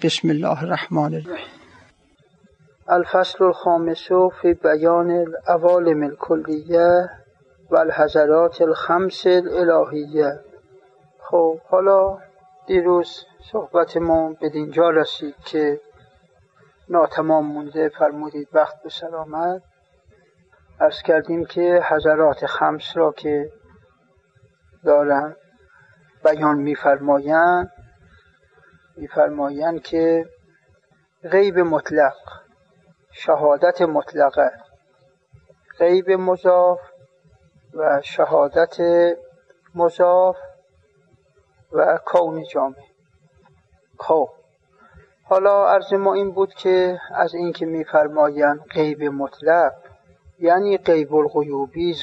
بسم الله الرحمن الرحیم. الفصل الخامس فی بیان العوالم الکلیه و الحضرات الخمس الالهیه. خب حالا دیروز صحبتمون به اینجا رسید که ناتمام مونده، فرمودید وقت به سلامت. عرض کردیم که حضرات خمس را که دارن بیان میفرمایند که غیب مطلق، شهادت مطلقه، غیب مضاف و شهادت مضاف و کون جامع. خب حالا عرض ما این بود که از این که میفرمایند غیب مطلق یعنی غیب الغیوبی،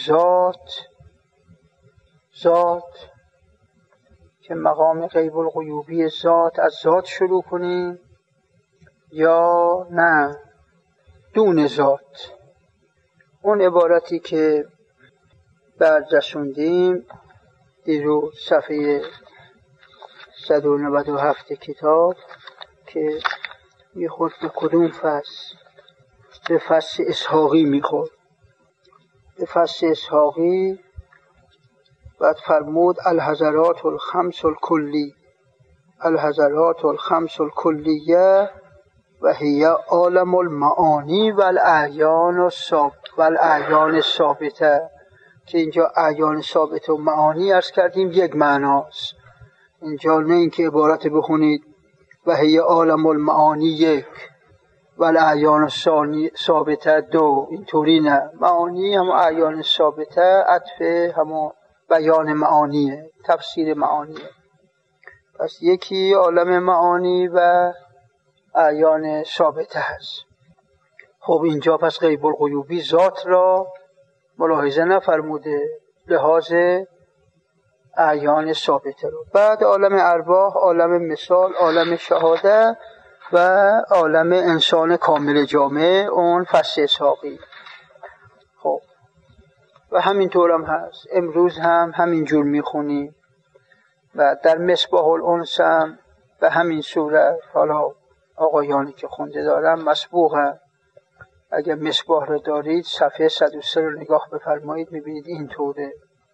ذات که مقام غیب الغیوبی ذات از ذات شروع کنیم یا نه دون ذات. اون عبارتی که بعد رسوندیم دیروز صفحه 197 کتاب که میخورد به کدوم فصل؟ به فصل اسحاقی میخورد. به فصل اسحاقی بعد فرمود الحضرات الخمس الکلی، الحضرات الخمس الکلیه و هی عالم المعانی و الاعیان ثابته، که اینجا اعیان ثابته و معانی عرض کردیم یک معناست. اینجا نه اینکه عبارت بخونید و هی عالم المعانی یک و الاعیان ثابته دو، اینطوری نه. معانی هم اعیان ثابته، عطف هم بیان معانیه، تفسیر معانیه. پس یکی عالم معانی و اعیان ثابته هست. خب اینجا پس غیب الغیوبی ذات را ملاحظه نفرموده، لحاظ اعیان ثابته رو. بعد عالم ارواح، عالم مثال، عالم شهاده و عالم انسان کامل جامع، اون فصل اسحاقی. خب و همینطور هم هست، امروز هم همینجور میخونیم و در مصباح الانس هم به همین صورت. حالا آقایانی که خونده دارم مسبوق هم، اگر مصباح رو دارید صفحه 103 رو نگاه بفرمایید میبینید اینطوره.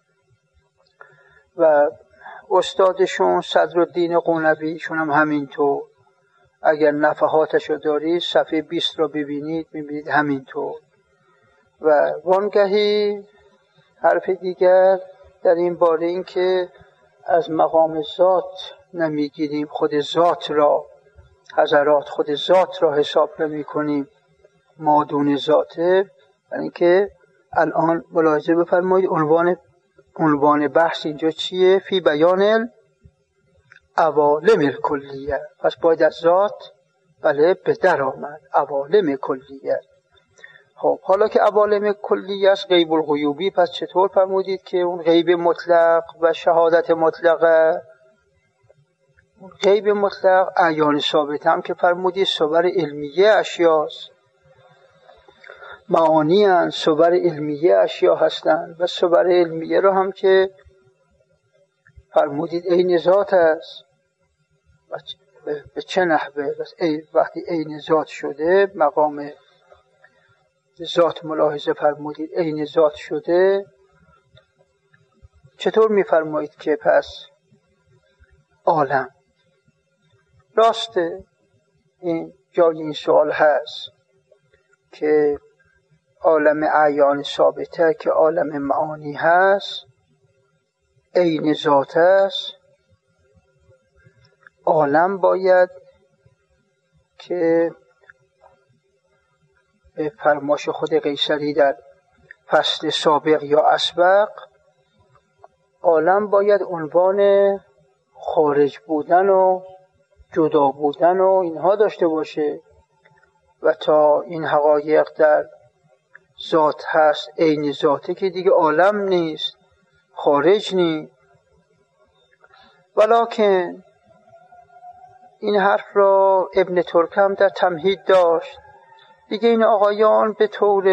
و استادشون صدرالدین قونوی شون هم همینطور، اگر نفحاتش رو دارید صفحه 20 رو ببینید میبینید همینطور. و وانگهی حرف دیگر در این باره این که از مقام ذات نمیگیریم، خود ذات را، حضرات خود ذات را حساب نمی کنیم، مادون ذاته. یعنی که الان ملاحظه بفرمایید عنوان بحث اینجا چیه؟ فی بیان العوالم الکلیه. پس باید از ذات بله به در آمد عوالم کلیه. خب حالا که عوالم کلیه است غیب الغیوبی، پس چطور فرمودید که اون غیب مطلق و شهادت مطلقه؟ غیب مطلق اعیان ثابت هم که فرمودید صور علمیه اشیاست، معانی هستند، صور علمیه اشیا هستند. و صور علمیه رو هم که فرمودید عین ذات است. به چه نحوه؟ وقتی عین ذات شده، مقام ذات ملاحظه فرمودید عین ذات شده، چطور میفرمایید که پس عالم؟ راسته این جای این سوال هست که عالم اعیان ثابته که عالم معانی هست عین ذات است. عالم باید که به فرماش خود قیصری در فصل سابق یا اسبق، عالم باید عنوان خارج بودن و جدا بودن و اینها داشته باشه. و تا این حقایق در ذات هست عین ذاته که دیگه عالم نیست، خارج نیست. ولکن این حرف را ابن ترک هم در تمهید داشت دیگه. این آقایان به طور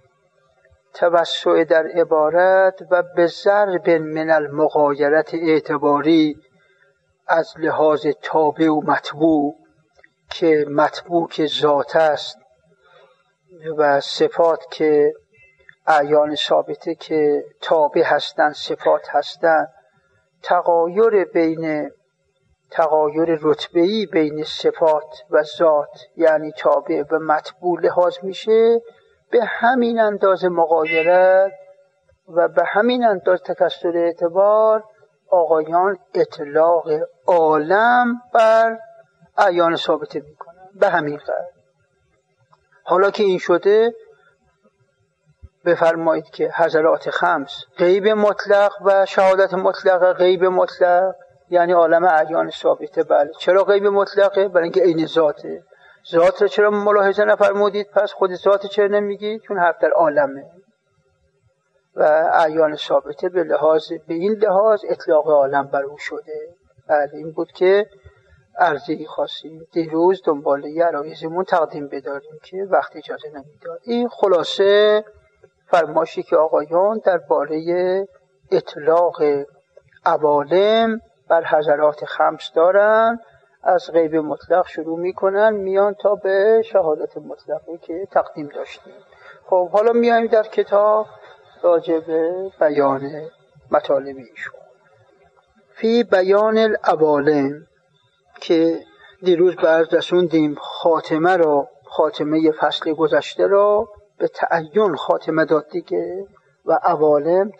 توسع در عبارت و به ضرب من المغایرت اعتباری از لحاظ تابع و متبوع که مطبوع که ذات است و صفات که اعیان ثابته که تابع هستند، صفات هستند، تغایر رتبه‌ای بین صفات و ذات یعنی تابع و مطبوع لحاظ میشه، به همین اندازه مغایرت و به همین اندازه تکثر اعتبار آقایان اطلاق عالم بر اعیان ثابته میکنن. به همین قدر. حالا که این شده بفرمایید که حضرات خمس غیب مطلق و شهادت مطلق. غیب مطلق یعنی عالم اعیان ثابته. بله، چرا غیب مطلقه؟ برای اینکه عین ذاته. ذات رو چرا ملاحظه نفرمودید؟ پس خود ذات چرا نمیگید؟ چون حرف در عالمه و اعیان ثابته به این لحاظ اطلاق عالم بر او شده. بله، این بود که عرضی خواستیم دیروز دنباله عرایزمون تقدیم بداریم که وقت اجازه نمیداد. این خلاصه فرمایشی که آقایان درباره اطلاق عوالم بر حضرات خمس دارن. از غیب مطلق شروع میکنن میان تا به شهادت مطلقی که تقدیم داشتیم. خب حالا میایم در کتاب راجع به بیان مطالب ایشون. فی بیان العوالم که دیروز برز رسوندیم خاتمه فصل گذشته را به تعین خاتمه داد دیگه و عوالم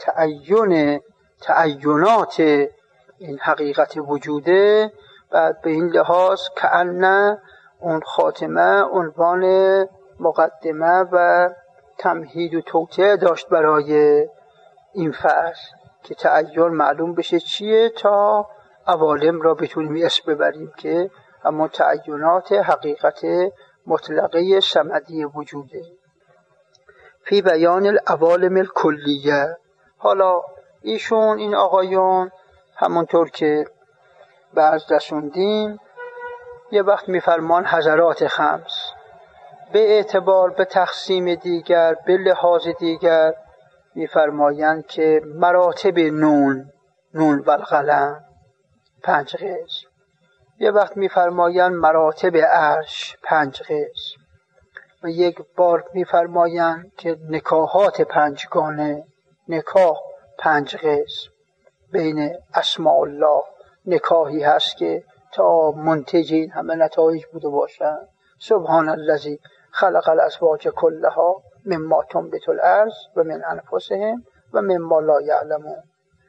تعینات این حقیقت وجوده. بعد به این لحاظ کأن اون خاتمه عنوان مقدمه و تمهید و توطئه داشت برای این فصل که تعین معلوم بشه چیه تا عوالم را بتونیم اسم ببریم که اما تعینات حقیقت مطلقه صمدی وجوده. فی بیان العوالم الکلیه. حالا ایشون این آقایون همونطور که بعض رسوندیم یه وقت میفرمان حضرات خمس به اعتبار به تقسیم دیگر به لحاظ دیگر میفرمایند که مراتب نون و القلم 5 قسم. یه وقت میفرمایند مراتب عرش 5 قسم و یک بار میفرمایند که نکاحات 5 گانه، نکاح 5 قسم. بین اسماء الله نکاحی هست که تا منتج این همه نتایج بوده باشن. سبحان الذی خلق الازواج کلها مما تنبت الارض و من انفسهم و مما لا یعلمون.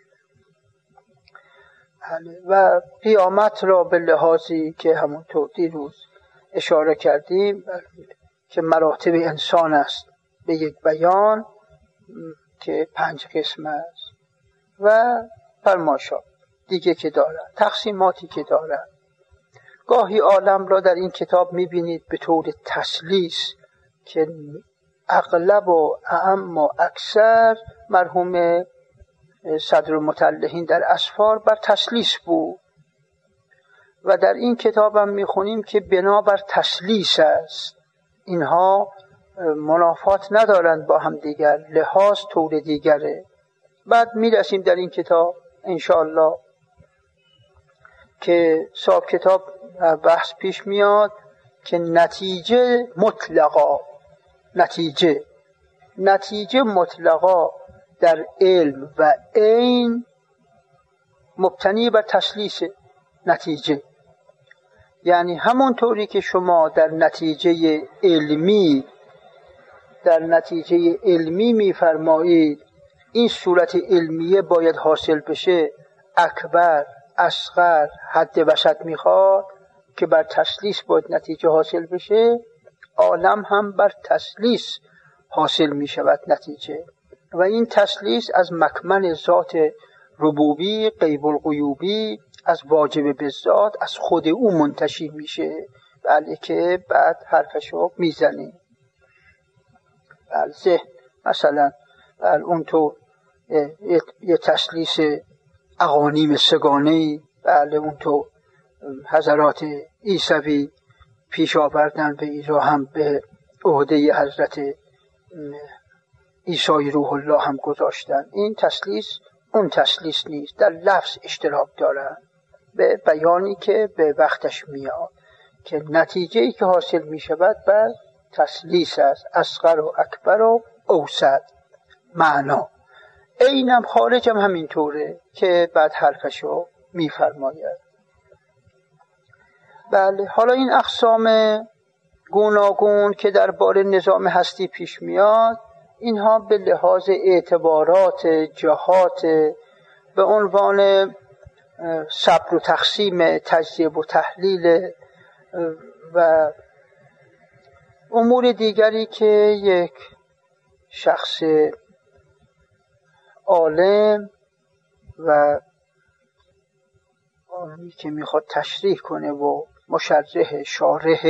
و قیامت را به لحاظی که همونطور دیروز اشاره کردیم که مراتب انسان است به یک بیان که 5 قسم است و فرماشا دیگه که دارد، تقسیماتی که دارد. گاهی عالم را در این کتاب میبینید به طور تسلیس که اغلب و اعم و اکثر مرحوم صدر المتلهین در اسفار بر تسلیس بود و در این کتاب هم میخونیم که بنابر تسلیس است. اینها منافات ندارند با هم دیگر، لحاظ طور دیگره. بعد میرسیم در این کتاب انشاءالله که صاحب کتاب بحث پیش میاد که نتیجه مطلقا در علم و عین مبتنی بر تسلیس نتیجه. یعنی همونطوری که شما در نتیجه علمی میفرمایید این صورت علمیه باید حاصل بشه، اکبر، اصغر، حد وسط میخواد که بر تسلیس باید نتیجه حاصل بشه. عالم هم بر تسلیس حاصل میشود نتیجه و این تسلیس از مکمن ذات ربوبی غیب الغیوبی از واجب بالذات از خود او منتشی میشه. بله که بعد حرفشو میزنیم. بله مثلا اونطور یه تسلیس اقانیم سگانه‌ای، بله اونطور حضرات عیسوی پیش آوردن و ایرا هم به عهده حضرت عیسی روح الله هم گذاشتن. این تسلیس اون تسلیس نیست، در لفظ اشتراک دارن به بیانی که به وقتش میاد. که نتیجه‌ای که حاصل می شود بر تسلیس است، اصغر و اکبر و اوسط معنا. اینم خارجم همینطوره که بعد حرفشو میفرماید. بله، حالا این اقسام گوناگون که درباره نظام هستی پیش میاد، اینها به لحاظ اعتبارات جهات به عنوان صبر و تقسیم، تجزیه و تحلیل و امور دیگری که یک شخص عالم و آنی که میخواد تشریح کنه و مشرح شارح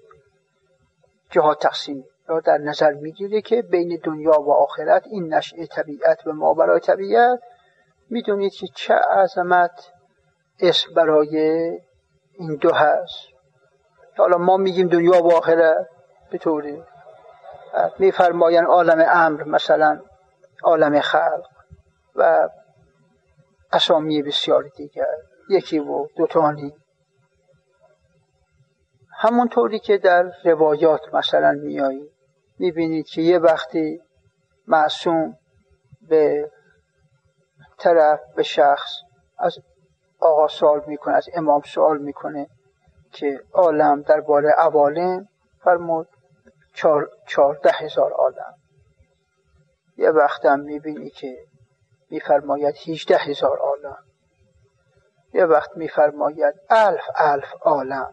جهات تقسیم را در نظر میگیره که بین دنیا و آخرت این نشأه طبیعت و ماورای طبیعت، میدونید که چه عظمت اسم برای این دو هست. حالا ما میگیم دنیا و آخرت به طوری، میفرماین عالم امر، مثلا عالم خلق و اسامی بسیار دیگر، یکی و دوتانی. همونطوری که در روایات مثلا میایی میبینید که یه وقتی معصوم به طرف به شخص از آقا سوال میکنه، از امام سوال میکنه که عالم درباره عوالم، فرمود 14,000 عالم. یه وقت هم میبینی که میفرماید 18,000 عالم، یه وقت میفرماید 1000 عالم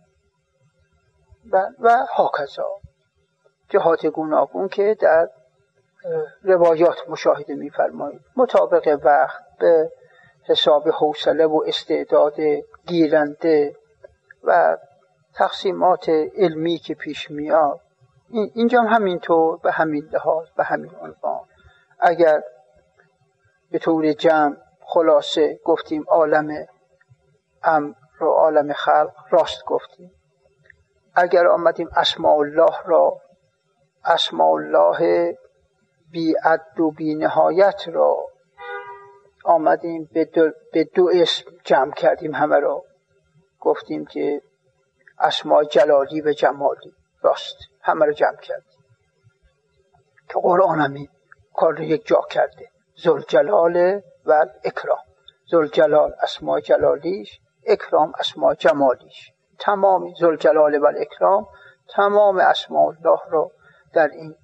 و هاکذا جهات گوناگون که در روایات مشاهده میفرمایید، مطابق وقت به حساب حوصله و استعداد گیرنده و تقسیمات علمی که پیش میاد. اینجا هم همینطور، به همین لحاظ، به همین عنوان. اگر به طور جمع خلاصه گفتیم عالم امر و عالم خلق، راست گفتیم. اگر آمدیم اسماء الله را، اسماء الله بی عد و بی نهایت را آمدیم به دو اسم جمع کردیم، همه را گفتیم که اسماء جلالی و جمالی، راست همه را جمع کردیم که قرآن همین کار رو یک جا کرده. ذوالجلال و اکرام، ذوالجلال اسماء جلالیش، اکرام اسماء جمالیش. تمام ذوالجلال و اکرام تمام اسماء الله را در این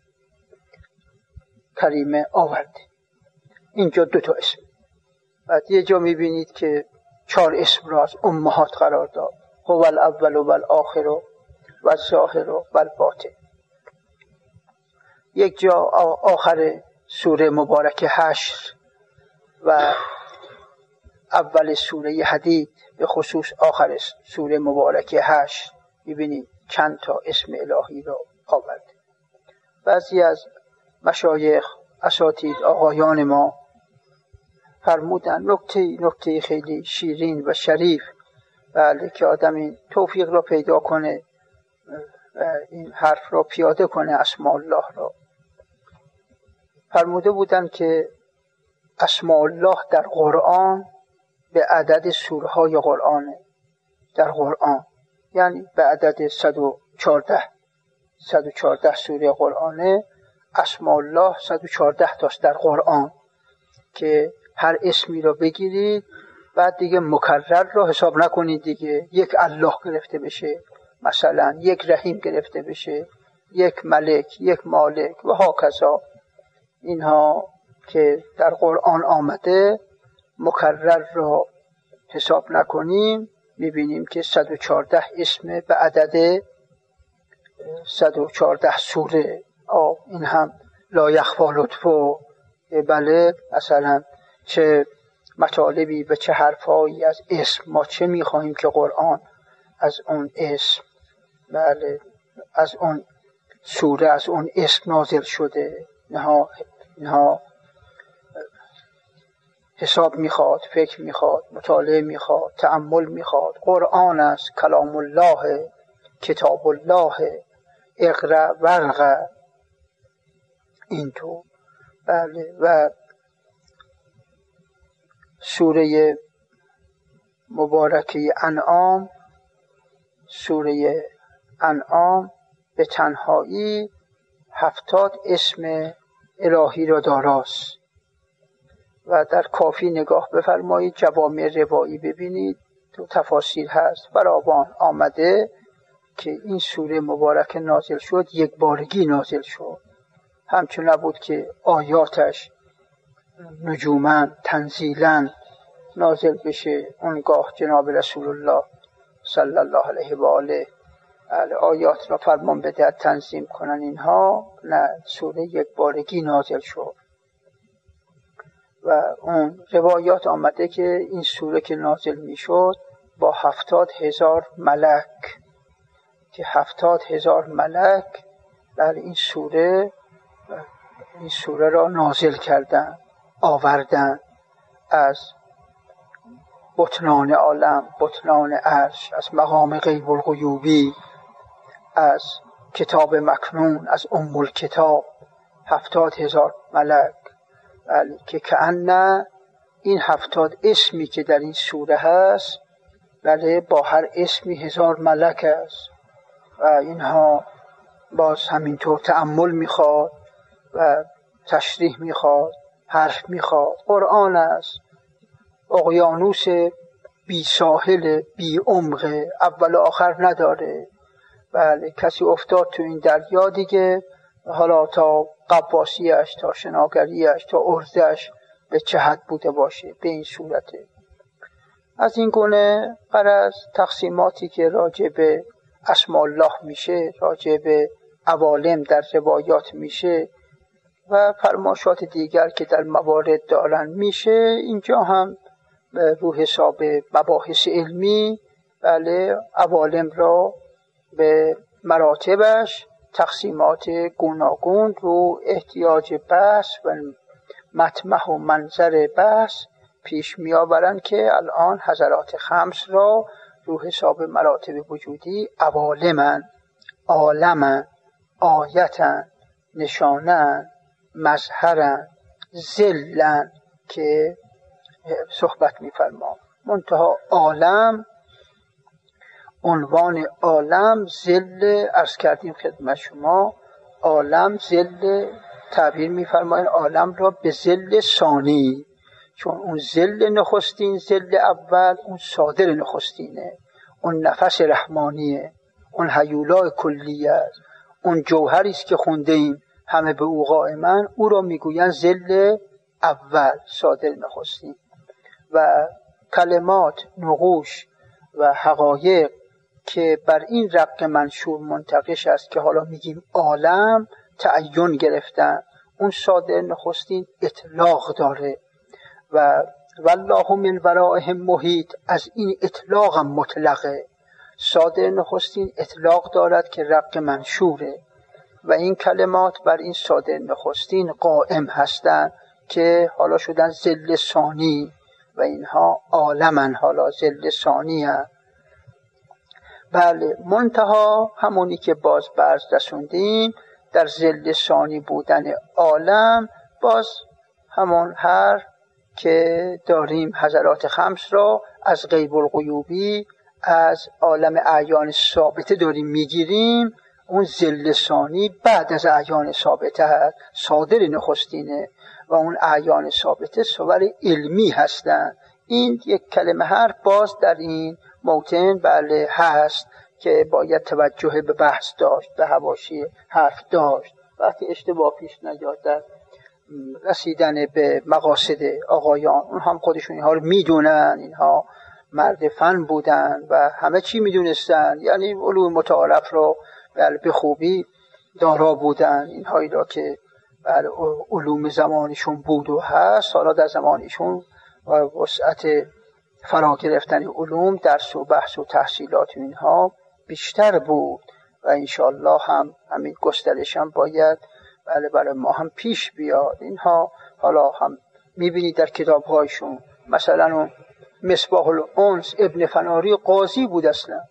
کریمه آورده. اینجا 2 تا اسم. بعد یه جا میبینید که 4 اسم را از امهات قرار داد، هو الاول و الاخر و الظاهر و الباطن. یک جا آخر سوره مبارکه حشر و اول سوره حدید، به خصوص آخر سوره مبارکه حشر، میبینید چند تا اسم الهی را آورده. بعضی از مشایخ اساتید آقایان ما فرمودن نکته خیلی شیرین و شریف، بله، که آدم این توفیق را پیدا کنه این حرف را پیاده کنه، اسماء الله را. فرموده بودن که اسماء الله در قرآن به عدد سوره های قرآن، در قرآن یعنی به عدد 114 سوره قرآنه، اسماء الله 114 تاست در قرآن، که هر اسمی را بگیرید بعد دیگه مکرر را حساب نکنید دیگه، یک الله گرفته بشه، مثلا یک رحیم گرفته بشه، یک ملک، یک مالک و هاکذا. اینها که در قرآن آمده مکرر را حساب نکنیم، میبینیم که 114 اسم به عدد 114 سوره. این هم لا یخفی لطفو، بله، مثلا چه مطالبی و چه حرفایی از اسم ما چه میخواهیم که قرآن از اون اسم، بله، از اون سوره، از اون اسم نازل شده. اینها حساب میخواد، فکر میخواد، مطالعه میخواد، تأمل میخواد. قرآن است، کلام الله، کتاب الله، اقرأ ورقه، اینطور. بله. و سوره مبارکه انعام، سوره انعام به تنهایی 70 اسم الهی را داراست و در کافی نگاه بفرمایید، جوامع روایی ببینید، تو تفاسیر هست فراوان آمده که این سوره مبارک نازل شد یک بارگی نازل شد، همچون نبود که آیاتش نجوما تنزیلا نازل بشه. اونگاه جناب رسول الله صلی الله علیه و آله آیات را فرمان بده تنظیم کنن، اینها نه، سوره یک بارگی نازل شد. و اون روایات آمده که این سوره که نازل می شد با 70,000 ملک، که 70,000 ملک در این سوره را نازل کردن، آوردن از بطنان عالم، بطنان عرش، از مقام غیب الغیوبی، از کتاب مکنون، از ام الکتاب، 70,000 ملک، که کأن این 70 اسمی که در این سوره هست با هر اسمی 1000 ملک است و اینها باز همینطور تأمل میخواد و تشریح میخواد، حرف میخواد. قرآن است، اقیانوس بی ساحل، بی عمق، اول و آخر نداره. بله، کسی افتاد تو این دریا دیگه، حالا تا قواسیش، تا شناگریش، تا ارزش به چه حد بوده باشه، به این صورته. از این گونه غرض تقسیماتی که راجع به اسماء الله میشه، راجع به عوالم در روایات میشه و فرماشات دیگر که در موارد دارن میشه، اینجا هم رو حساب مباحث علمی بله عوالم را به مراتبش تقسیمات گوناگون رو احتیاج بحث و مطمح و منظر بحث پیش می آورند که الان حضرات خمس را رو حساب مراتب وجودی عوالمن، عالمن، آیتن، نشانن، مظهرن، ظلن که صحبت می فرما. منتها عالم، عنوان عالم ظل، عرض کردیم خدمت شما، عالم ظل تعبیر می فرمایند عالم را به ظل ثانی، چون اون ظل نخستین، ظل اول اون صادر نخستینه، اون نفس رحمانیه، اون هیولای کلیه، اون جوهری است که خونده ایم همه به او قائمن، او را میگویند ظل اول، صادر نخستین. و کلمات، نقوش و حقایق که بر این رق منشور منتقش است که حالا میگیم عالم، تعین گرفتن، اون صادر نخستین اطلاق داره و والله من ورائهم محیط، از این اطلاق هم مطلقه. صادر نخستین اطلاق دارد که رق منشوره و این کلمات بر این صادر نخستین قائم هستند که حالا شدن ظل ثانی و اینها عالمن، حالا ظل ثانی هست. بله، منتها همونی که باز برز رسوندیم در ظل ثانی بودن عالم، باز همون هر که داریم حضرات خمس را از غیب الغیوبی، از عالم اعیان ثابته داریم میگیریم، اون ظل ثانی بعد از اعیان ثابته هست، صادر نخستینه و اون اعیان ثابته صور علمی هستند. این یک کلمه هر باز در این موطن بله هست که باید توجه به بحث داشت، به حواشی حرف داشت، وقتی اشتباه پیش نیاد در رسیدن به مقاصد آقایان. اون هم خودشون اینها رو میدونن، اینها مرد فن بودن و همه چی میدونستن، یعنی علوم متعارف رو به خوبی دارا بودن، اینهایی را که علوم زمانشون بود و هست، حالا در زمانشون وسعت فرا گرفتن علوم، درس و بحث و تحصیلات اینها بیشتر بود و انشاءالله هم همین گسترش هم باید برای ما هم پیش بیاد. اینها حالا هم میبینید در کتابهایشون، مثلا مصباح الانس ابن فناری قاضی بود اصلا.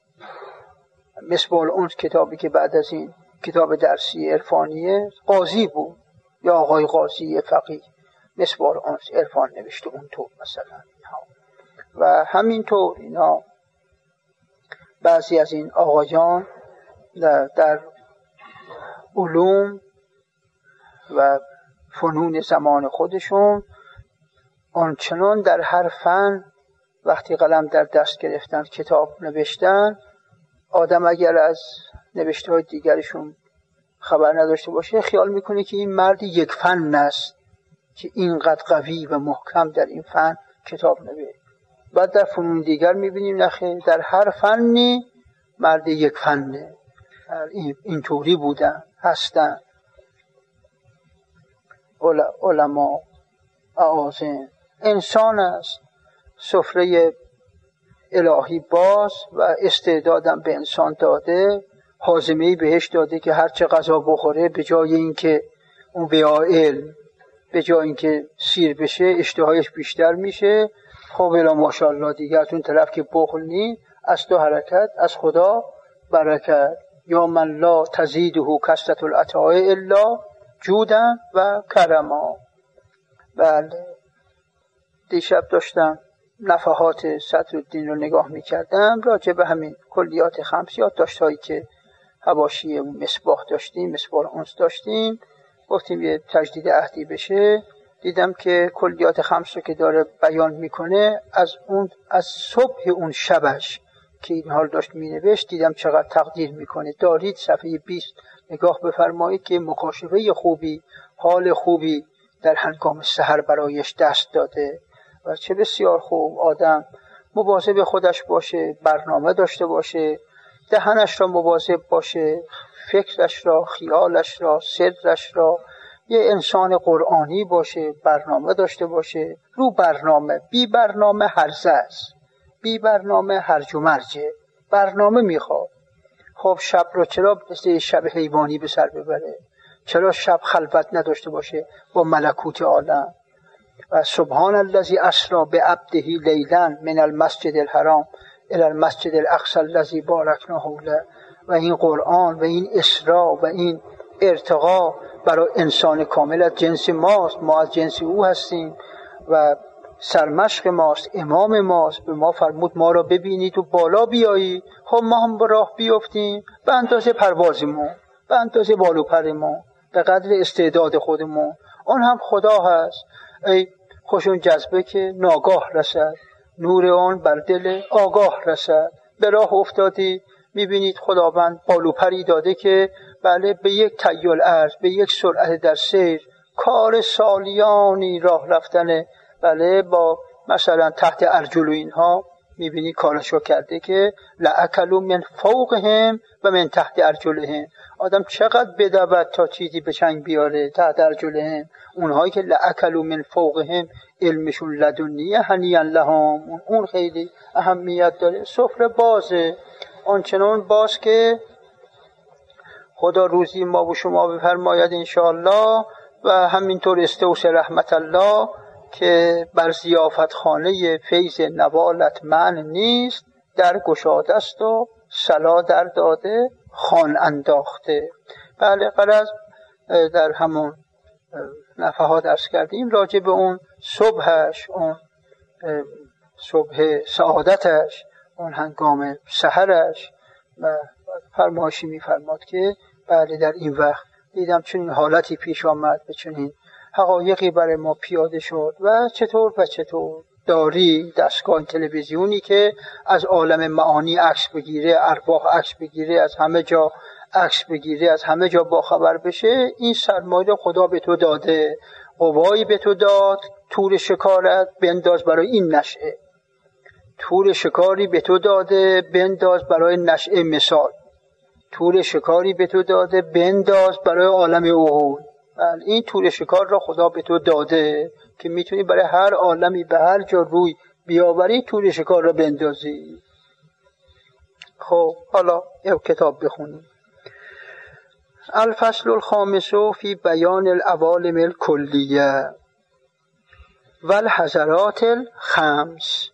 مصباح الانس کتابی که بعد از این کتاب درسی عرفانیه، قاضی بود، یا آقای قاضی فقیه. مصباح الانس عرفان نوشته اونطور مثلا اینها. و همینطور اینا بعضی از این آقایان در علوم و فنون زمان خودشون آنچنان در هر فن وقتی قلم در دست گرفتن کتاب نوشتن، آدم اگر از نوشته های دیگرشون خبر نداشته باشه خیال میکنه که این مرد یک فن است که اینقدر قوی و محکم در این فن کتاب نوشت. بعد در فنون دیگر میبینیم نخیر، در هر فنی مرد یک فنه. اینطوری بودن هستن علما اعاظم. انسان است، سفره الهی باز و استعدادم به انسان داده، هاضمه‌ای بهش داده که هرچه غذا بخوره به جای اینکه اون علم به جای اینکه سیر بشه اشتهایش بیشتر میشه. خب الا ماشاءالله دیگه از اون طرف که بخل نی، از تو حرکت از خدا برکت. یا من لا تزیده کثرة العطاء الا جودا و کرما. بله، دیشب داشتم نفحات صدرالدین رو نگاه میکردم راجع به همین کلیات خمس یادداشت‌هایی که حواشی مصباح داشتیم، مصباح انس داشتیم، گفتیم یه تجدید عهدی بشه. دیدم که کلیات خمس رو که داره بیان میکنه از صبح اون شبش که این حال داشت مینوشت دیدم چقدر تقدیر میکنه. دارید صفحه 20 نگاه بفرمایید که مکاشفه خوبی، حال خوبی در هنگام سحر برایش دست داده و چه بسیار خوب آدم مواظب خودش باشه، برنامه داشته باشه، دهنش را مواظب باشه، فکرش را، خیالش را، سرش را، یه انسان قرآنی باشه، برنامه داشته باشه. رو برنامه، بی برنامه هرزه است، بی برنامه هرج و مرجه. برنامه میخواد. خب شب رو چرا مثل شب حیوانی به سر ببره؟ چرا شب خلوت نداشته باشه با ملکوت عالم؟ و سبحان الذی اسری بعبده لیلا من المسجد الحرام الی المسجد الاقصی الذی بارکنا حوله. و این قرآن و این اسرا و این ارتقا برای انسان کامل از جنس ماست، ما از جنس او هستیم و سرمشق ماست، امام ماست. به ما فرمود ما را ببینید و بالا بیایید. خب ما هم راه بیافتیم به اندازه پروازمون، به اندازه بال و پرمون، به قدر استعداد خودمون. آن هم خدا هست. ای خوشون جذبه که ناگاه رسد، نور آن بر دل آگاه رسد. به راه افتادی میبینید خداوند بال و پری داده که بله به یک تیل ارض، به یک سرعت در سیر، کار سالیانی راه رفتن بله با مثلا تحت ارجل اینها میبینی کارشو کرده که لأکلوا من فوقهم و من تحت ارجلهم. آدم چقدر بدود تا چیزی به چنگ بیاره تحت ارجلهم. اونهایی که لأکلوا من فوقهم علمشون لدنیه هنیئا لهم، اون خیلی اهمیت داره. سفره بازه، آنچنان باز که خدا روزی ما و شما بفرماید انشاءالله. و همینطور استوصی رحمت الله که بر ضیافت خانه فیض نوالت منع نیست، در گشاده است و صلا در داده خوان انداخته. بله، غرض در همون نفحات عرض کردیم راجع به اون صبحش، اون صبح سعادتش، اون هنگام سحرش و فرمایشی می‌فرماد که بله در این وقت دیدم چنین حالتی پیش آمد و چنین حقایقی برای ما پیاده شد و چطور داری دستگاه تلویزیونی که از عالم معانی عکس بگیره، ارواح عکس بگیره، از همه جا عکس بگیره، از همه جا باخبر بشه. این سرمایه خدا به تو داده، قوایی به تو داد. تور شکارت بنداز برای این نشعه، تور شکاری به تو داده بنداز برای نشعه مثال، تور شکاری به تو داده بنداز برای عالم اوهول. این تور شکار را خدا به تو داده که میتونی برای هر عالمی به هر جا روی بیاوری تور شکار را بندازی. خب حالا یک کتاب بخونیم. الفصل الخامس فی بیان العوالم الکلیه والحضرات الخمس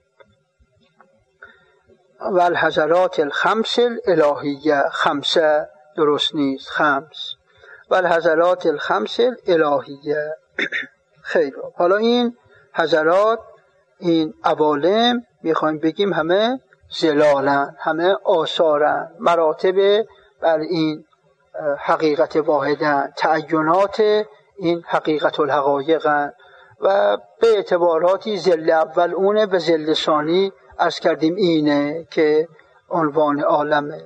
والحضرات الخمس الالهیه. خمسه درست نیست، خمس. والحضرات الخمس الالهیه. خیلی حالا این حضرات، این عوالم میخوایم بگیم همه ظلالن، همه آثارن، مراتب بله این حقیقت واحدن، تعینات این حقیقت الحقایقن و به اعتباراتی ذل اول اونه، به ذل ثانی عرض کردیم اینه که عنوان عالمه.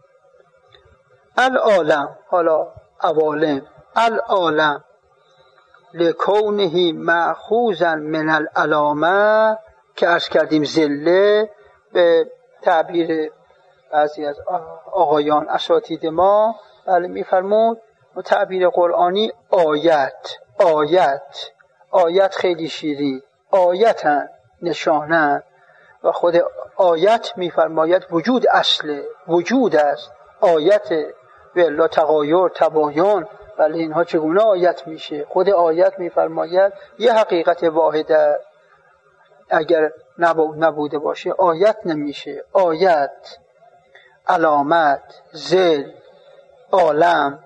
العالم، حالا عوالم، العالم لکونه مأخوذا من العلامه که عرض کردیم ذله به تعبیر بعضی از آقایان اساتید ما بله میفرمود تعبیر قرآنی آیت خیلی شیرین، آیتن نشانن و خود آیت میفرماید وجود اصله، وجود است آیت و الا تغایر تباین. ولی اینها چگونه آیت میشه؟ خود آیت میفرماید یه حقیقت واحده اگر نبوده باشه آیت نمیشه. آیت، علامت، ذل، عالم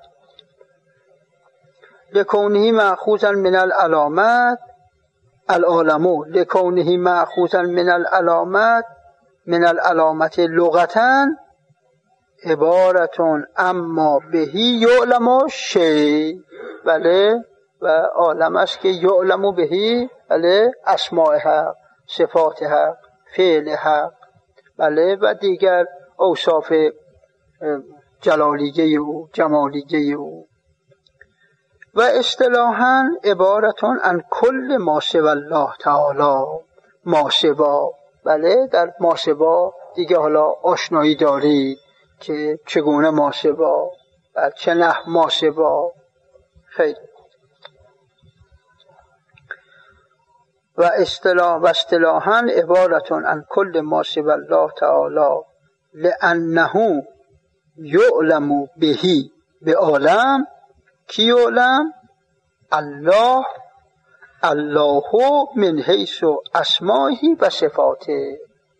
لکونه مأخوذا من العلامات، العالم لکونه مأخوذا من العلامات، من العلامت لغتا عبارتون اما بهی یعلم شی. بله و عالم است که یعلم بهی بله اسماء حق، صفات حق، فعل حق بله و دیگر اوصاف جلالیه او، جمالیه او. و اصطلاحاً عبارتون عن کل ما سوی الله تعالی، ما سوا بله در ما سوا دیگه حالا آشنایی دارید که چگونه ما سوا و چه نحو ما سوا. خیلی و اصطلاحاً عبارتون عن کل ما سوی الله تعالی لانه یعلم بهی به عالم. کی یعلم؟ الله، الله من حیث اسمائه و صفاته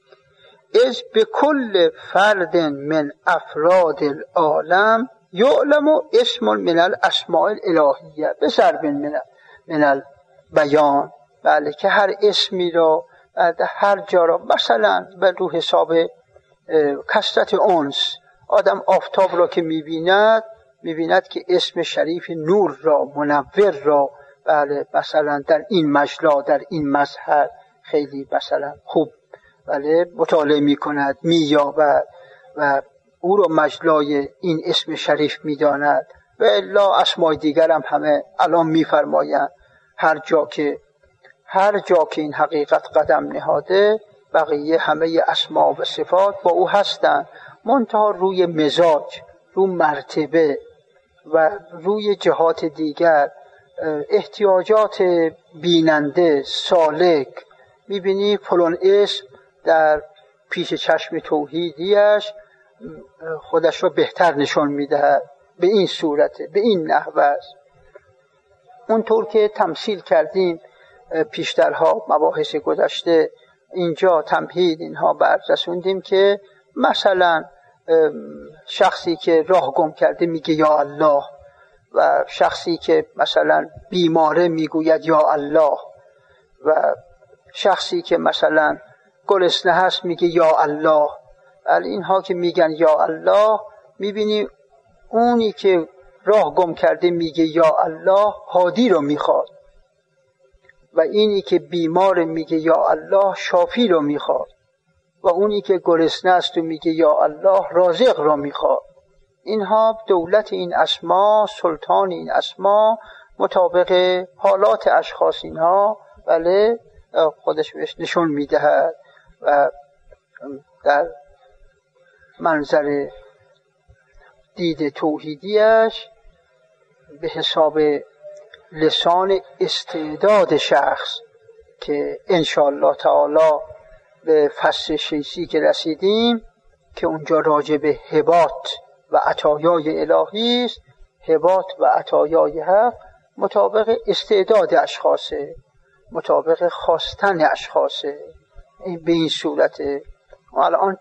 از بكل فرد من افراد العالم یعلم اسم من الاسماء الالهیه بضرب من البیان. بله که هر اسمی را هر جا را مثلا به رو حساب کثرت انس آدم آفتاب را که میبیند که اسم شریف نور را، منور را بله مثلا در این مجلا در این مظهر خیلی مثلا خوب بله مطالعه میکند، مییابد و او را مجلای این اسم شریف میداند. و الا اسمای دیگر هم همه الان میفرمایند هر جا که این حقیقت قدم نهاده بقیه همه اسما و صفات با او هستند، منتها روی مزاج، روی مرتبه و روی جهات دیگر احتیاجات بیننده سالک میبینی فلان اسم در پیش چشم توحیدیش خودش رو بهتر نشان میده، به این صورته، به این نحوه است. اونطور که تمثیل کردیم پیشترها مباحث گذشته اینجا تمهید اینها بررسوندیم که مثلا شخصی که راه گم کرده میگه یا الله و شخصی که مثلا بیماره میگوید یا الله و شخصی که مثلا گرسنه هست میگه یا الله. ولی اینها که میگن یا الله میبینی اونی که راه گم کرده میگه یا الله هادی رو میخواد و اینی که بیمار میگه یا الله شافی رو میخواد و اونی که گرسنه است و میگه یا الله رازق رو میخواد. اینها دولت این اسما، سلطان این اسما مطابق حالات اشخاص اینها بله خودش نشون میدهد و در منظر دید توحیدیش به حساب لسان استعداد شخص که انشاءالله تعالی به فصل 6 که رسیدیم که اونجا راجع به هبات و عطایای الهی است. هبات و عطایای حق مطابق استعداد اشخاصه، مطابق خواستن اشخاصه. این به این صورته. الان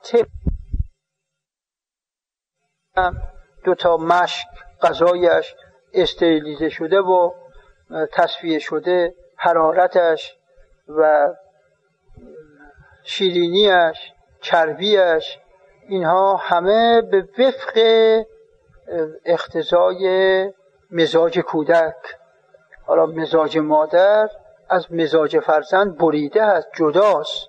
دو تا مشک غذایش استریلیزه شده و تصفیه شده، حرارتش و شیرینیش، چربیش، اینها همه به وفق اقتضای مزاج کودک. حالا مزاج مادر از مزاج فرزند بریده است، جداست،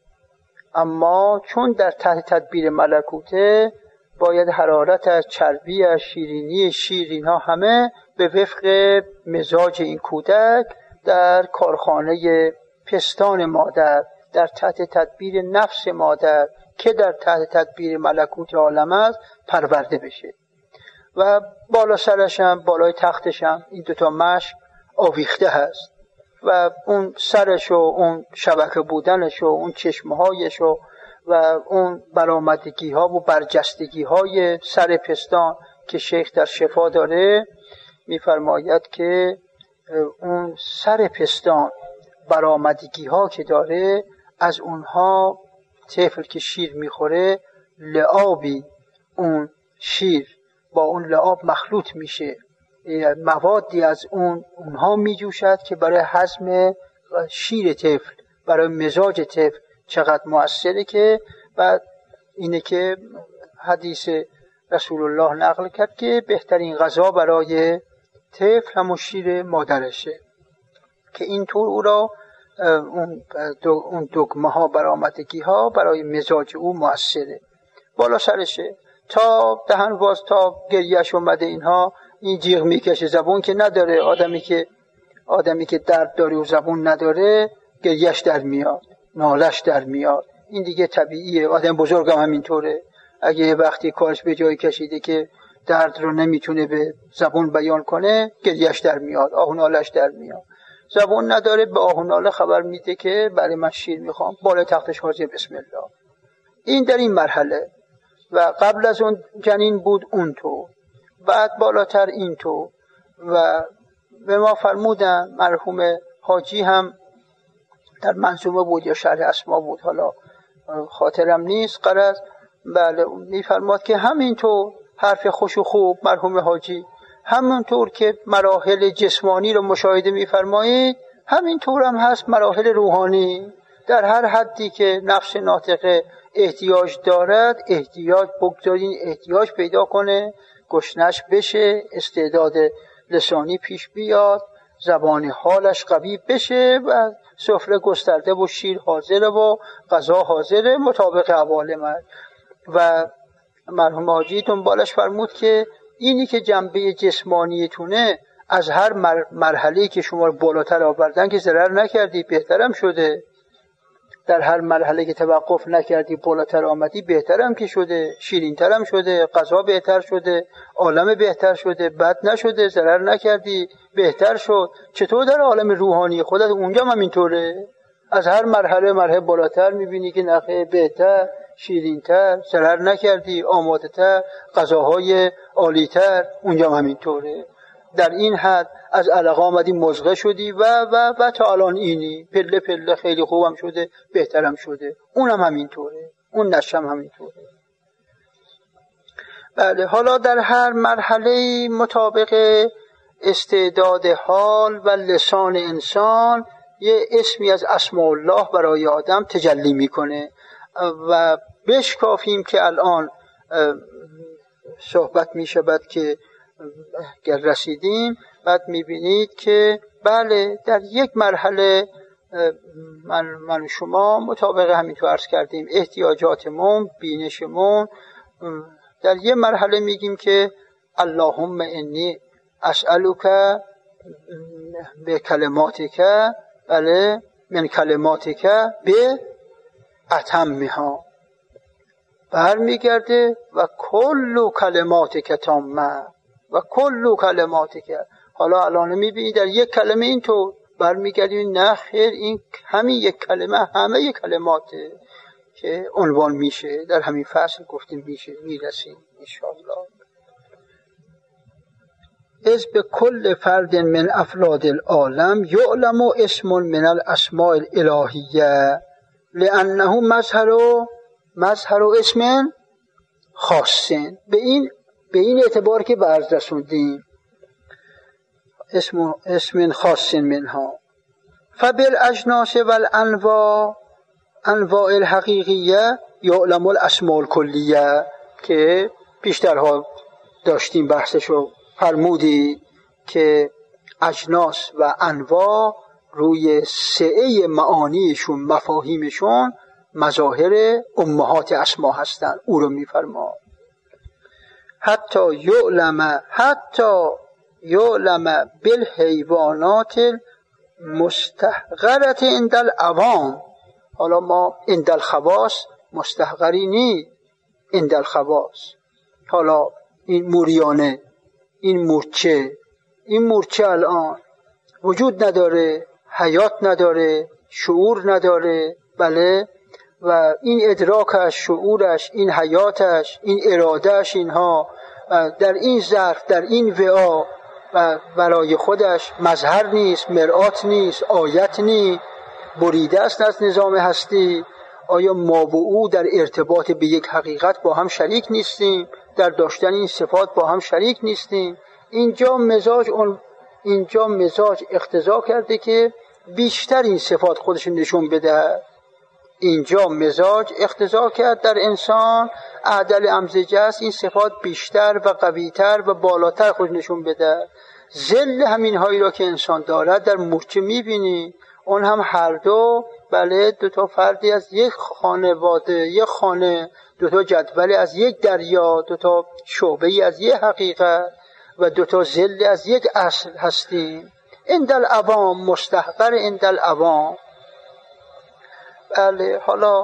اما چون در تحت تدبیر ملکوته باید حرارت چربی، شیرینی شیر، اینها همه به وفق مزاج این کودک در کارخانه پستان مادر، در تحت تدبیر نفس مادر که در تحت تدبیر ملکوت عالم است پرورده بشه. و بالا سرشم، بالای تختشم این دوتا مشک آویخته هست و اون سرش و اون شبکه بودنش و اون چشمهایش و اون برآمدگی ها و برجستگی های سر پستان که شیخ در شفا داره میفرماید که اون سر پستان برآمدگی ها که داره، از اونها طفل که شیر میخوره لعابی اون شیر با اون لعاب مخلوط میشه، موادی از اونها میجوشد که برای هضم شیر طفل، برای مزاج طفل چقدر مؤثره. که بعد اینه که حدیث رسول الله نقل کرد که بهترین غذا برای طفل همون شیر مادرشه، که اینطور او را اون دگمه ها، برآمدگی ها برای مزاج او مؤثره. بالا سرشه تا دهن باز تا گریهش اومده، اینها این جیغ میکشه، زبون که نداره. آدمی که درد داره و زبون نداره گریهش در میاد، نالش در میاد، این دیگه طبیعیه. آدم بزرگ هم همینطوره، اگه یه وقتی کارش به جایی کشیده که درد رو نمیتونه به زبون بیان کنه گریهش در میاد، آه و نالش در میاد. زبون نداره، به آه و ناله خبر میده که برای من شیر میخوام، بالای تختش حاضر بسم الله. این در این مرحله. و قبل از اون جنین بود اون تو، بعد بالاتر این تو. و به ما فرمودن، مرحوم حاجی هم در منظومه بود یا شرح اسما بود، حالا خاطرم نیست غرض، بله میفرماد که همینطور، حرف خوش و خوب مرحوم حاجی، همونطور که مراحل جسمانی رو مشاهده میفرمایید همینطور هم هست مراحل روحانی. در هر حدی که نفس ناطقه احتیاج دارد، احتیاج بگذارین، احتیاج پیدا کنه، گشنش بشه، استعداد لسانی پیش بیاد، زبان حالش قوی بشه و سفره گسترده و شیر حاضره و غذا حاضره مطابق احوال مرد. و مرحوم حاجی دنبالش فرمود که اینی که جنبه جسمانیتونه از هر مرحله‌ای که شما رو بالاتر آوردن که ضرر نکردی، بهترم شده. در هر مرحله که توقف نکردی بالاتر آمدی، بهترم که شده، شیرین‌ترم شده، غذا بهتر شده، عالم بهتر شده، بد نشده، ضرر نکردی، بهتر شد. چطور در عالم روحانی خودت اونجا هم اینطوره؟ از هر مرحله بالاتر میبینی که نخه بهتر، شیرین‌تر، ضرر نکردی، آماده‌تر، غذاهای عالی‌تر، اونجا هم همینطوره. در این حد از علقه آمدی مزغه شدی و تا الان اینی، پله پله خیلی خوبم شده، بهترم شده، اونم همینطوره، اون نشم همینطوره. بله، حالا در هر مرحله مطابق استعداد حال و لسان انسان یه اسمی از اسماء الله برای آدم تجلی میکنه. و بشکافیم که الان صحبت میشود که گر رسیدیم، بعد میبینید که بله در یک مرحله من شما مطابق همینطور عرض کردیم احتیاجاتمون، بینشمون، در یک مرحله میگیم که اللهم انی اسألک به کلماتک، بله، من کلماتک به اتمها، برمیگرده و کل کلماتک تامه و کل کلماتک. حالا الان میبینید در یک کلمه اینطور برمیگردیم، نه خیر، این همین یک کلمه همه یک کلماته که عنوان میشه، در همین فصل گفتیم میشه، میرسیم انشاءالله. از به کل فرد من افراد العالم یعلم اسم من الاسماء الالهیه لانه مظهر اسم خاص. به این اعتبار که برز رسوندیم اسم خاص منها. فبالاجناس والانواع الحقیقیه یعلم الاسماء الکلیه، که پیشترها داشتیم بحثشو، فرمودی که اجناس و انواع روی سعه معانیشون، مفاهیمشون، مظاهر امهات اسما هستن. او رو میفرما حتی یعلم بالحیوانات مستحقرت عند العوام. حالا ما عند الخواص مستحقری نی، عند الخواص. حالا این موریانه، این مورچه الان وجود نداره، حیات نداره، شعور نداره، بله، و این ادراکش، شعورش، این حیاتش، این ارادهش، اینها در این ظرف، در این وعا و برای خودش مظهر نیست، مرآت نیست، آیت نیست، بریده است از نظام هستی. آیا ما و او در ارتباط به یک حقیقت با هم شریک نیستیم؟ در داشتن این صفات با هم شریک نیستیم؟ اینجا مزاج اقتضا کرده که بیشتر این صفات خودش نشون بده. اینجا مزاج اقتضا کرد در انسان عدل امزجه است، این صفات بیشتر و قویتر و بالاتر خود نشون بده. ذل همین هایی را که انسان دارد در مورچه میبینی، اون هم هر دو، بله، دو تا فردی از یک خانواده، یک خانه، دو تا جدول از یک دریا، دو تا شعبه از یک حقیقت و دو تا ذل از یک اصل هستیم. عند العوام مستحقر، عند العوام. بله، حالا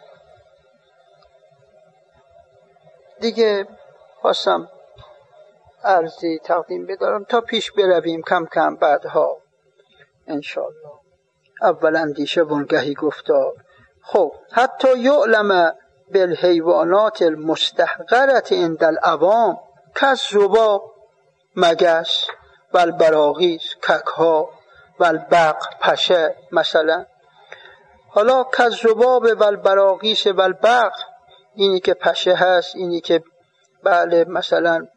دیگه خواستم عرضی تقدیم بدارم تا پیش برویم کم کم بعدها انشاءالله. اول اندیشه ونگهی گفتار. خب حتی یعلم بالحیوانات المستحقرت عند العوام کالذباب، مگس، و البراغیث، ککها، و البق، پشه مثلا. حالا کالذباب و البراغیث و البق، اینی که پشه هست، اینی که بله مثلا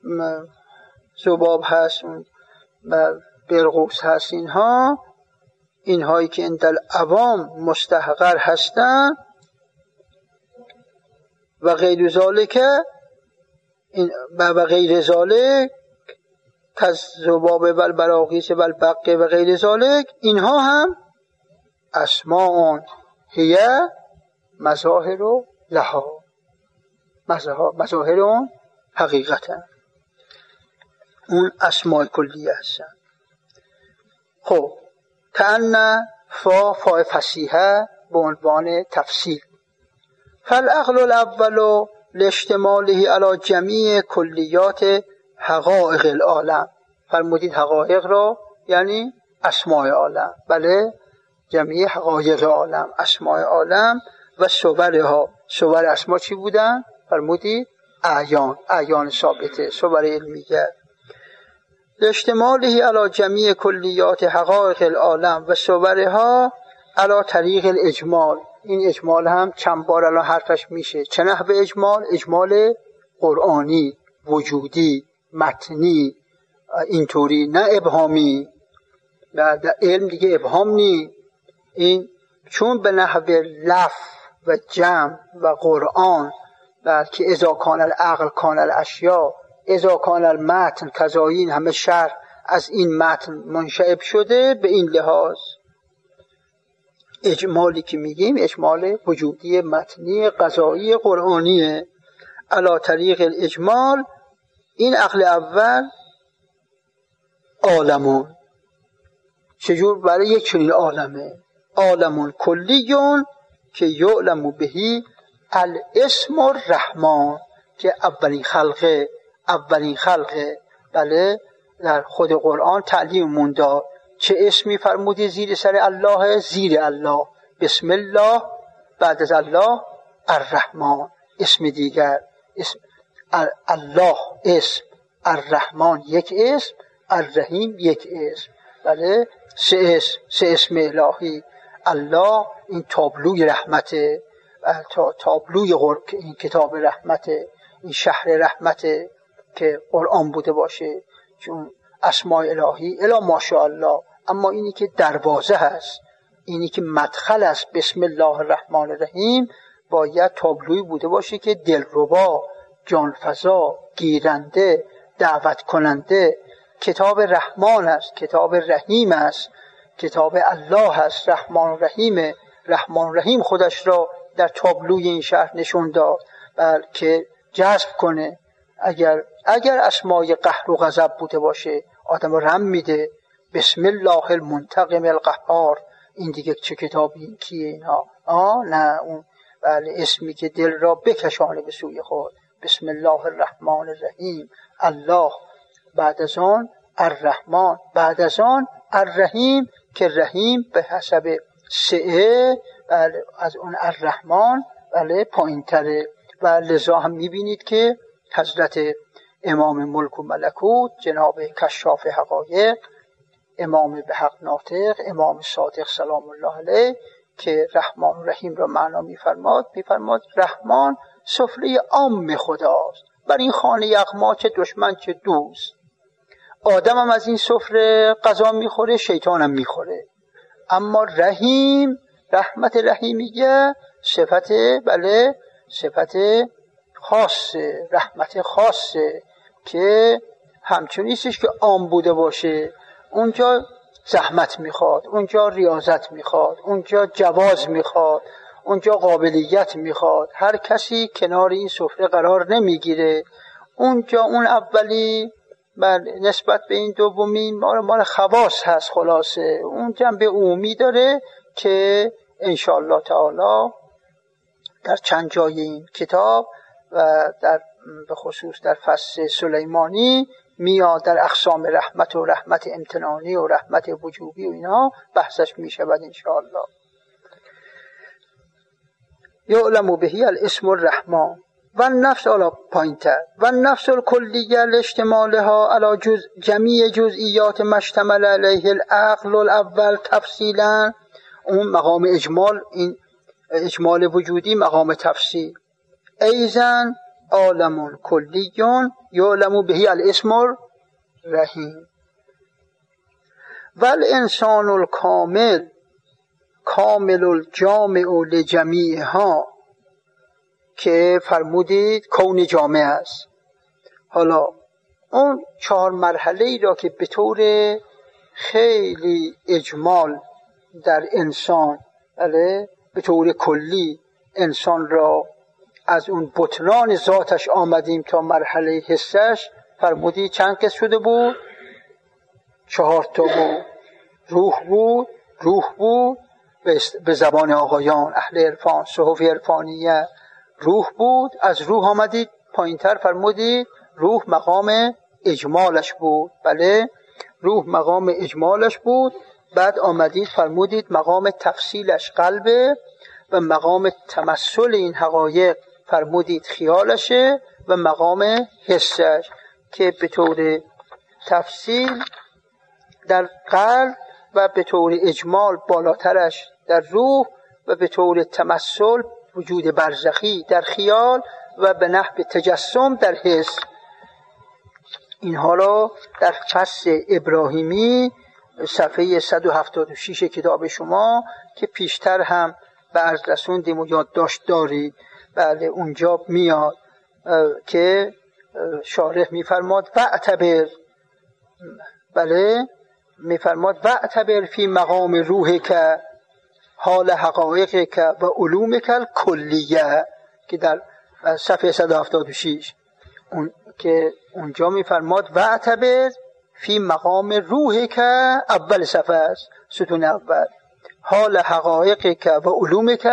ذباب هست و برغوث هست، اینهایی که عند العوام مستحقر هستن و غیر ذالک، و غیر ذالک کالذباب و البراغیث و البق و غیر ذالک، اینها هم اسماء هی مظاهر لها، مظاهر اون حقیقتا، اون اسماء کلیه هستن. خب کأن فاء فصیحه به عنوان تفصیل. فالعقل الاول لاشتماله علی جمیع کلیات حقایق العالم. فرمودید حقایق را یعنی اسماء عالم، بله، جمیع حقایق عالم، اسماء عالم و صورها. صور اسما چی بودن؟ فرمودید اعیان ثابته، صور علمیه. لاشتماله علی جمیع کلیات حقایق العالم و صورها علی طریق الاجمال. این اجمال هم چند بار الان حرفش میشه. چه نحو اجمال؟ اجمال قرآنی، وجودی، متنی، اینطوری، نه ابهامی. در علم دیگه ابهام نی. این چون به نحو لف و جمع و قرآن، که اذا کان العقل کان الاشیاء، اذا کان المتن کذایی، همه شرح از این متن منشعب شده. به این لحاظ اجمالی که میگیم اجمال وجودی، متنی، قضایی، قرآنیه. علی طریق الاجمال، این عقل اول عالمون. چجور؟ برای یک چنین عالمه، عالمون کلیون که یعلم بهی الاسم الرحمن، که اولین خلقه. بله، در خود قرآن تعلیم مونده. چه اسمی فرمودی زیر سر الله؟ زیر الله بسم الله، بعد از الله الرحمن اسم دیگر، اسم الله اسم، الرحمن یک اسم، الرحیم یک اسم. بله، سه اسم الهی. الله این تابلوی رحمته، تابلوی این کتاب رحمته، این شهر رحمته که قرآن بوده باشه، چون اسماء الهی الا ماشاءالله. اما اینی که دروازه هست، اینی که مدخل است، بسم الله الرحمن الرحیم، باید تابلوی بوده باشه که دلربا، جانفزا، گیرنده، دعوت کننده. کتاب رحمان است، کتاب رحیم است، کتاب الله است. رحمان و رحیم، رحمان و رحیم خودش را در تابلوی این شهر نشون داد که جذب کنه. اگر اسمای قهر و غضب بوده باشه آدم رم میده. بسم الله المنتقم القهار. این دیگه چه کتابی کیه اینها؟ نه اون اسمی که دل را بکشانه به سوی خود. بسم الله الرحمن الرحیم. الله، بعد از آن الرحمن، بعد از آن الرحیم، که رحیم به حسب سعه از اون الرحمن پایین تره. و لذا هم میبینید که حضرت امام ملک و ملکوت، جناب کشاف حقایق، امام به حق ناطق، امام صادق سلام الله علیه، که رحمان و رحیم را معنا میفرماد رحمان سفره عام خداست، بر این خانه یغما چه دشمن چه دوست. آدم هم از این سفره غذا میخوره، شیطان هم میخوره. اما رحیم، رحمت رحیمیه صفت خاصه، رحمت خاصه که همچون نیستش که عام بوده باشه. اونجا زحمت میخواد، اونجا ریاضت میخواد، اونجا جواز میخواد، اونجا قابلیت میخواد. هر کسی کنار این سفره قرار نمیگیره. اونجا اون اولی نسبت به این دومی مال خواص هست. خلاصه اون جنبه عمومی داره که انشاءالله تعالی در چند جای این کتاب و به خصوص در فصل سلیمانی میاد، در اقسام رحمت و رحمت امتنانی و رحمت وجوبی و اینا بحثش میشود انشاءالله. یعلم بهی الاسم الرحمن و النفس علی پایینتر و النفس الکلیه لاشتمالها علی جمیع جزئیات مشتمل علیه العقل الاول تفصیلا. اون مقام اجمال، این اجمال وجودی مقام تفصیل. ایزن عالم کلیون یعلم بهی الاسم الرحیم و الانسان الکامل کامل الجامع لجمیعها، که فرمودید کون جامع است. حالا اون 4 مرحله ای را که به طور خیلی اجمال در انسان به طور کلی انسان را از اون بطنان ذاتش آمدیم تا مرحله حسش، فرمودید چند قسم شده بود؟ 4 تا بود. روح بود به زبان آقایان اهل عرفان، صحف عرفانیه. روح بود. از روح آمدید پایینتر، فرمودید روح مقام اجمالش بود. بله، روح مقام اجمالش بود. بعد آمدید فرمودید مقام تفصیلش قلبه و مقام تمثل این حقایق فرمودید خیالشه و مقام حسش، که به طور تفصیل در قلب و به طور اجمال بالاترش در روح و به طور تمثل وجود برزخی در خیال و به نحو تجسم در حس. اینها را در فصل ابراهیمی صفحه 176 کتاب شما که پیشتر هم به عرض رسوندیم و یادداشت دارید، بله اونجا میاد که شارح میفرماد واعتبر، بله میفرماد واعتبر فی مقام روحک حال حقایقک و علومک کلیه، که در صفحه 176 که اونجا میفرماد واعتبر فی مقام روحک، اول صفحه است، ستون اول، حال حقایقک و علومک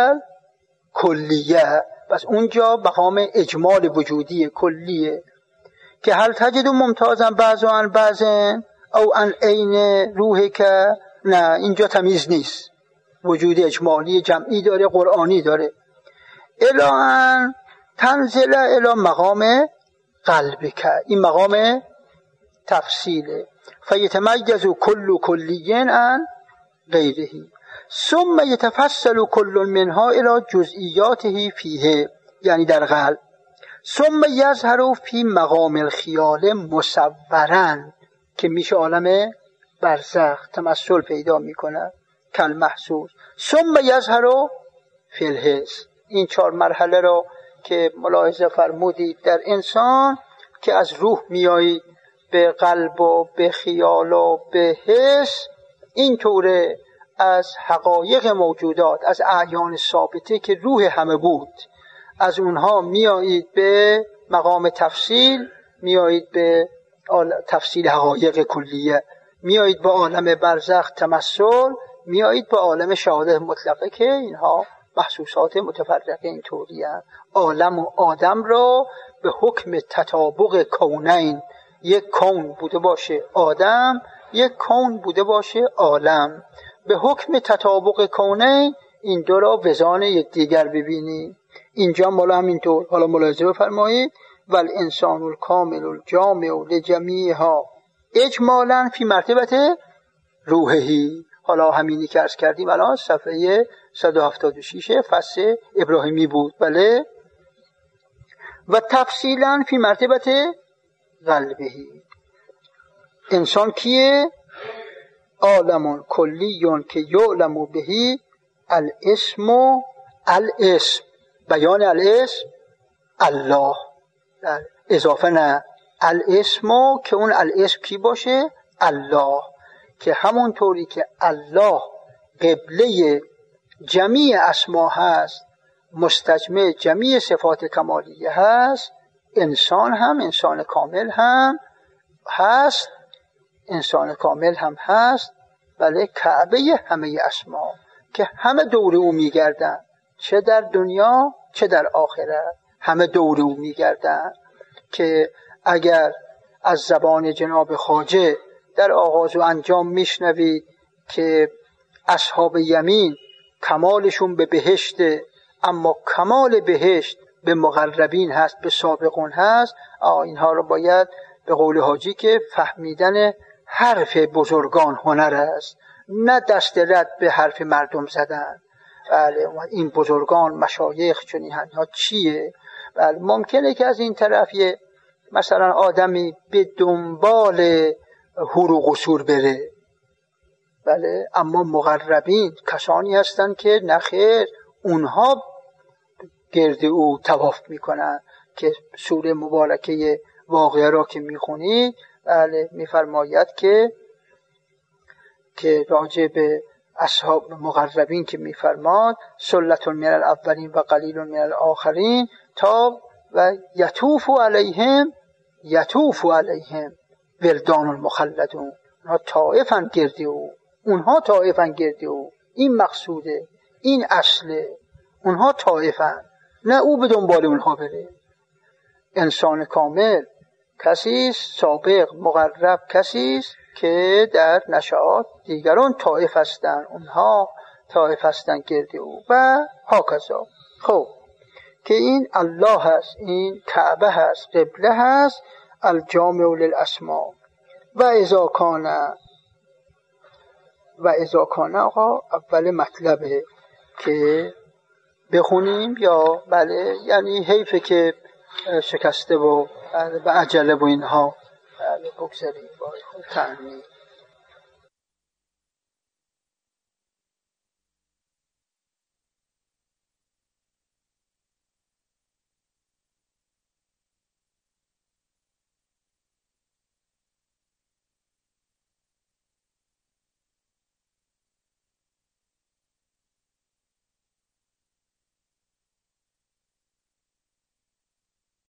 کلیه. بس اونجا مقام اجمال وجودی کلیه که هل تجد ممتازا بعض عن بعض او عن عین روحک. نه، اینجا تمیز نیست. وجود اجمالی جمعی داره، قرآنی داره. الا ان تنزل الا مقام قلبک، این مقام تفصیله. فیتمیز کل کلی عن غیره ثم یتفصل کل منها الی جزئیاته فیه، یعنی در قلب. ثم یظهر فی مقام الخیال مصورا، که میشه عالم برزخ تمثل پیدا میکنه کل محسوس. ثم یظهر فی الحس. این 4 مرحله را که ملاحظه فرمودید در انسان که از روح میایید به قلب و به خیال و به حس، اینطوره از حقایق موجودات، از اعیان ثابته که روح همه بود، از اونها میایید به مقام تفصیل، میایید به تفصیل حقایق کلیه، میایید به عالم برزخ تمثل، میایید به عالم شهادت مطلقه که اینها محسوسات متفرقه اینطوری هست. عالم و آدم را به حکم تطابق کونین، یک کون بوده باشه آدم، یک کون بوده باشه عالم، به حکم تطابق کونین این دو را وزان یکدیگر ببینی. اینجا مالا همینطور. حالا ملاحظه بفرمایید والانسان الکامل الجامع لجمیعها اجمالا فی مرتبه روحهی. حالا همینی که عرض کردیم الان صفحه 176 فصل ابراهیمی بود. بله. و تفصیلا فی مرتبه قلبهی. انسان کیه؟ عالم کلیون که یعلم بهی الاسم و الاسم. بیان الاسم الله، اضافه نه الاسم، که اون الاسم کی باشه؟ الله. که همونطوری که الله قبله جمیع اسما هست، مستجمع جمیع صفات کمالیه هست، انسان هم انسان کامل هم هست، انسان کامل هم هست. بله. کعبه همه اسما که همه دور او میگردن، چه در دنیا چه در آخرت همه دور او میگردن. که اگر از زبان جناب خواجه در آغاز و انجام میشنوید که اصحاب یمین کمالشون به بهشته، اما کمال بهشت به مقربین هست، به سابقون هست، اینها رو باید به قول حاجی که فهمیدن حرف بزرگان هنر است، نه دست رد به حرف مردم زدن. بله. این بزرگان مشایخ چنین ها چیه؟ بله. ممکنه که از این طرف مثلا آدمی به دنبال هور و قصور بره، بله، اما مقربین کسانی هستند که نخیر اونها گرد او طواف میکنن. که سوره مبارکه واقعه را که میخونید، بله، میفرماید که راجع به اصحاب مقربین که میفرماد سلة من الاولین و قلیل من الاخرین تا و یطوف علیهم ولدان المخلدون. اونها طائفن گرد او، این مقصوده، این اصله، اونها طائفن، نه او به دنبال اونها بره. انسان کامل کسیست، سابق مقرب کسیست که در نشاط دیگران طائف هستند، اونها طائف هستند گرد او و هاکذا. خب که این الله هست، این کعبه هست، قبله هست، الجامع للاسماء. و اذا کان آقا اول مطلبه که بخونیم یا بله، یعنی حیفه که شکسته و عجله و اینها بگذاریم با تأمین.